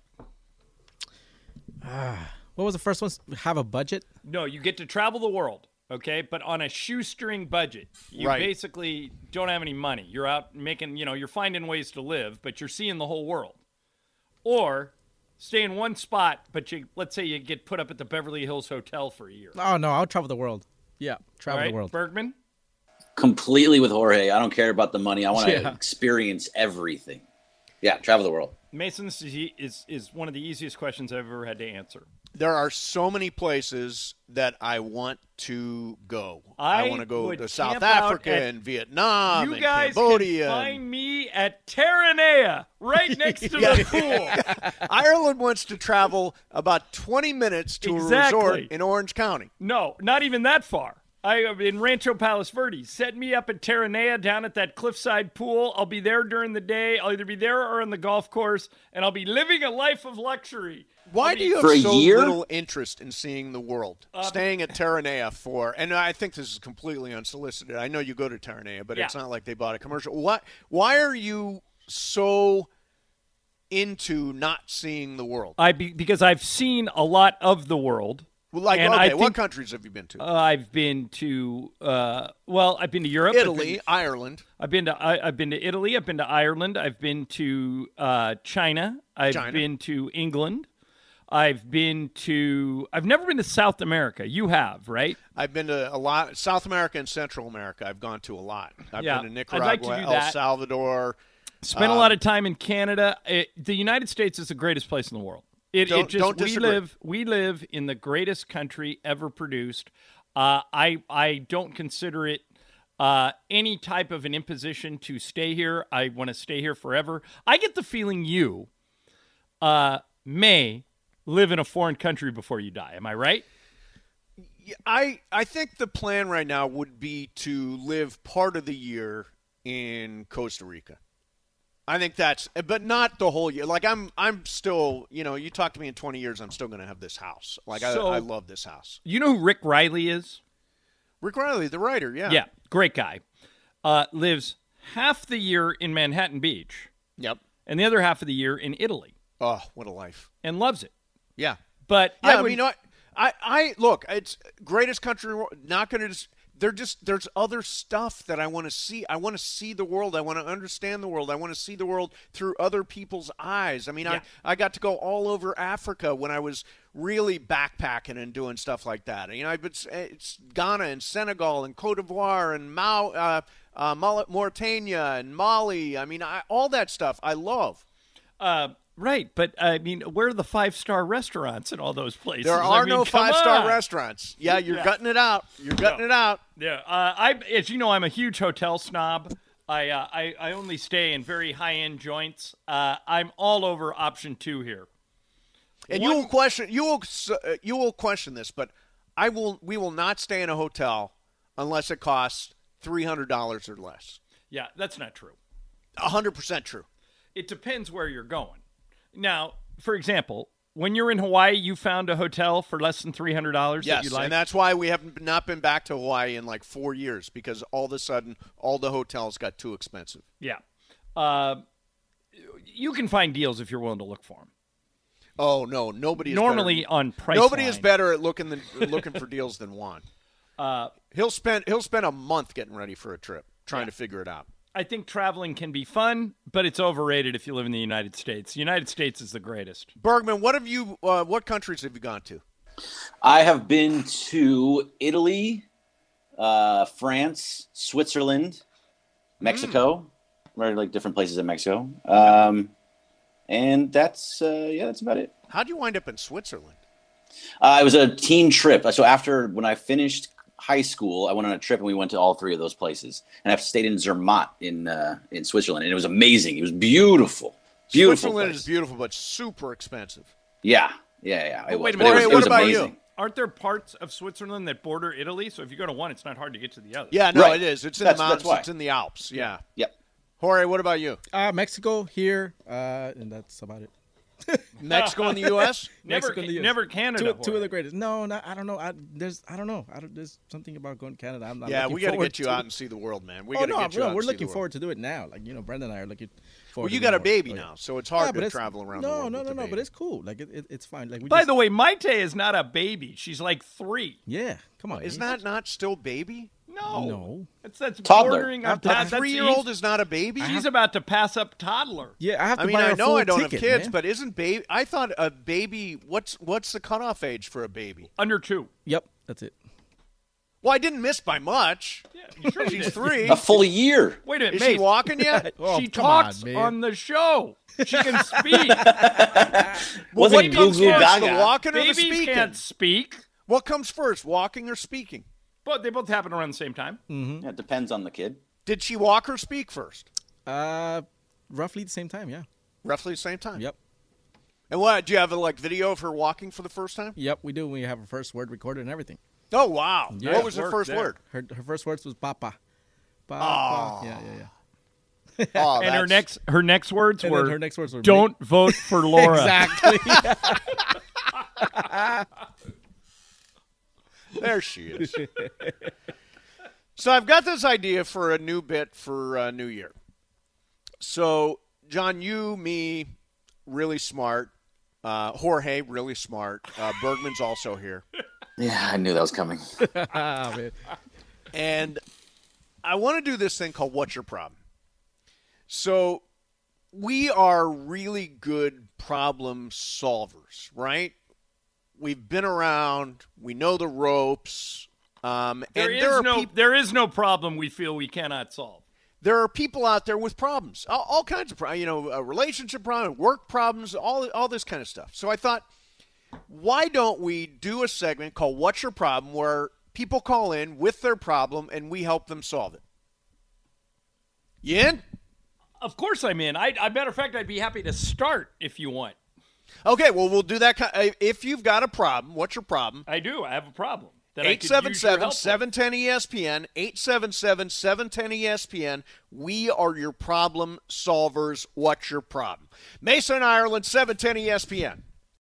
What was the first one? Have a budget? No, you get to travel the world, okay, but on a shoestring budget. You Right. basically don't have any money. You're out making, you know, you're finding ways to live, but you're seeing the whole world. Or stay in one spot, but you let's say you get put up at the Beverly Hills Hotel for a year. Oh, no, I'll travel the world. Yeah, travel All right, the world. Bergman? Completely with Jorge. I don't care about the money. I want to Yeah. experience everything. Yeah, travel the world. Mason, this is, is is one of the easiest questions I've ever had to answer. There are so many places that I want to go. I want to go would to South camp out Africa at- and Vietnam You and guys Cambodia. can and- find me at Terranea, right next to the pool. Ireland wants to travel about twenty minutes to Exactly. a resort in Orange County. No, not even that far. I am in Rancho Palos Verdes. Set me up at Terranea down at that cliffside pool. I'll be there during the day. I'll either be there or on the golf course, and I'll be living a life of luxury. Why I'll do be- you have For a so year? little interest in seeing the world? Staying at Terranea for, and I think this is completely unsolicited. I know you go to Terranea, but Yeah. it's not like they bought a commercial. What? Why are you so into not seeing the world? I be, because I've seen a lot of the world. Well, like, and okay, I what think- countries have you been to? Uh, I've been to uh, well, I've been to Europe, I've Italy, been- Ireland. I've been to I, I've been to Italy. I've been to Ireland. I've been to uh, China. I've China. been to England. I've been to. I've never been to South America. You have, right? I've been to a lot. South America and Central America, I've gone to a lot. I've Yeah, been to I'd like to Nicaragua, do El that. Salvador. Spent a Um, lot of time in Canada. It, the United States is the greatest place in the world. It, Don't- it just don't we disagree. live we live in the greatest country ever produced. Uh, I I don't consider it uh, any type of an imposition to stay here. I want to stay here forever. I get the feeling you uh, may live in a foreign country before you die. Am I right? I I think the plan right now would be to live part of the year in Costa Rica. I think that's, but not the whole year. Like I'm, I'm still, you know, you talk to me in twenty years, I'm still going to have this house. Like So- I, I love this house. You know who Rick Riley is? Rick Riley, the writer, yeah, Yeah, great guy. Uh, lives half the year in Manhattan Beach yep. and the other half of the year in Italy, Oh, what a life. and loves it. Yeah, But yeah. I I, would, mean, you know, what? I, I look, it's greatest country. in the world, Not going to just. They're just there's other stuff that I want to see. I want to see the world. I want to understand the world. I want to see the world through other people's eyes. I mean, Yeah. I, I got to go all over Africa when I was really backpacking and doing stuff like that. You know, I've been it's Ghana and Senegal and Cote d'Ivoire and Mau, uh, uh, Mauritania and Mali. I mean, I, all that stuff I love. uh, right, but I mean, where are the five star restaurants in all those places? There I are mean, no come five star on. restaurants. Yeah, you're Yeah. gutting it out. You're gutting No. it out. Yeah, uh, I as you know, I'm a huge hotel snob. I uh, I, I only stay in very high end joints. Uh, I'm all over option two here. And One- you will question you will uh, you will question this, but I will we will not stay in a hotel unless it costs three hundred dollars or less. Yeah, that's not true. A hundred percent true. It depends where you're going. Now, for example, when you're in Hawaii, you found a hotel for less than three hundred dollars that Yes, you like. and that's why we have not been back to Hawaii in like four years because all of a sudden all the hotels got too expensive. Yeah, uh, you can find deals if you're willing to look for them. Oh no, nobody is Normally better. on Priceline. Nobody is better at looking than looking for deals than Juan. Uh, He'll spend he'll spend a month getting ready for a trip trying to figure it out. I think traveling can be fun, but it's overrated if you live in the United States. The United States is the greatest. Bergman, what have you? Uh, what countries have you gone to? I have been to Italy, uh, France, Switzerland, Mexico, mm. right? Like different places in Mexico. Um, and that's, uh, yeah, that's about it. How'd you wind up in Switzerland? Uh, it was a team trip. So after, when I finished high school, I went on a trip and we went to all three of those places. And I've stayed in Zermatt in, uh, in Switzerland. And it was amazing. It was beautiful. Beautiful Switzerland place. is beautiful, but super expensive. Yeah. Yeah. Yeah. It oh, wait was. a minute. It was, what it was about amazing. you? Aren't there parts of Switzerland that border Italy? So if you go to one, it's not hard to get to the other. Yeah, no, Right. it is. It's in That's- the mountains. that's why. It's in the Alps. Yeah. Yep. Jorge, what about you? Uh, Mexico here, uh, and that's about it. Mexico and the U S? Never, Mexico and the U S. never Canada. Two, two of Jorge. the greatest. No, no, I don't know. I, there's, I don't know. I don't, there's something about going to Canada. I'm not. Yeah, looking we got to forward get you to out it. and see the world, man. We Oh got to no, get you no, out we're and see looking the world. forward to do it now. Like you know, Brenda and I are looking forward. Well, to you doing got a more. baby Oh, yeah. now, so it's Yeah, hard but to it's- travel around the No, world no, with no, the no. baby. But it's cool. Like it, it, it's fine. Like we By just, the way, Maite is not a baby. She's like three. yeah, come on. Is man. that not still baby? No. No. It's that's Toddler. bordering on A toddler. A three-year-old is not a baby? She's about to pass up toddler. Yeah, I have to I mean, buy I her know full I don't ticket, have kids, man. but isn't baby? I thought a baby. What's what's the cutoff age for a baby? Under two. Yep, that's it. Well, I didn't miss by much. Yeah, you sure She's did. three. A full year. Wait a minute, Is she Mace. walking yet? Oh, she come on, talks man. on the show. She can speak. Wasn't what it comes Goo Goo first, Gaga? the walking or the Babies speaking? can't speak, What comes first, walking or speaking? but they both happen around the same time. Yeah, it depends on the kid. Did she walk or speak first? Uh, roughly the same time. Yeah. Roughly the same time. Yep. And what? Do you have a like video of her walking for the first time? Yep, we do. We have her first word recorded and everything. Oh wow! Yeah. What was her Work first there. word? Her her first words was papa. Papa. Yeah, yeah, yeah. Oh, And her that's- next her next words And were then her next words were "Don't vote for Laura." Exactly. There she is. So I've got this idea for a new bit for uh, New Year. So John, you, me, really smart. Uh, Jorge, really smart. Uh, Bergman's also here. Yeah, I knew that was coming. Ah, man. And I want to do this thing called What's Your Problem? So we are really good problem solvers, right? We've been around. We know the ropes. Um, There and is there are no peop- there is no problem we feel we cannot solve. there are people out there with problems, all, all kinds of problems, you know, a relationship problem, work problems, all all this kind of stuff. So I thought, why don't we do a segment called What's Your Problem, where people call in with their problem and we help them solve it. You in? Of course I'm in. I, I matter of fact, I'd be happy to start if you want. Okay, well, we'll do that. ki- If you've got a problem, what's your problem? I do. I have a problem. that I eight could seven use your seven, help with. seven one zero E S P N, eight seven seven, seven one zero E S P N. We are your problem solvers. What's your problem? Mason, Ireland, seven ten E S P N.